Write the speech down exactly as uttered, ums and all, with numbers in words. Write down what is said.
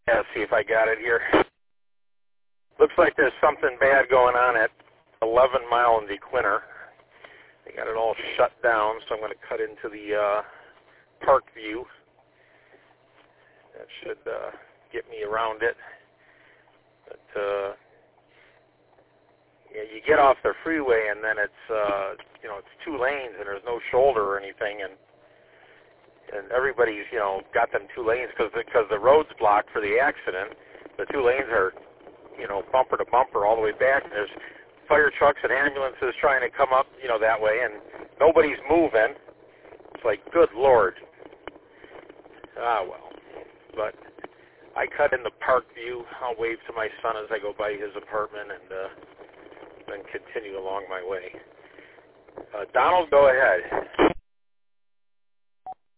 Yeah, see if I got it here. Looks like there's something bad going on at eleven Mile and DeQuinter. They got it all shut down, so I'm going to cut into the uh, park view. That should uh, get me around it. But, uh, yeah, you get off the freeway, and then it's, uh, you know, it's two lanes, and there's no shoulder or anything, and and everybody's, you know, got them two lanes because because the road's blocked for the accident. The two lanes are, you know, bumper to bumper all the way back, and there's fire trucks and ambulances trying to come up, you know, that way, and nobody's moving. It's like, good Lord. Ah, well. But I cut in the park view. I'll wave to my son as I go by his apartment and uh, then continue along my way. Uh, Donald, go ahead.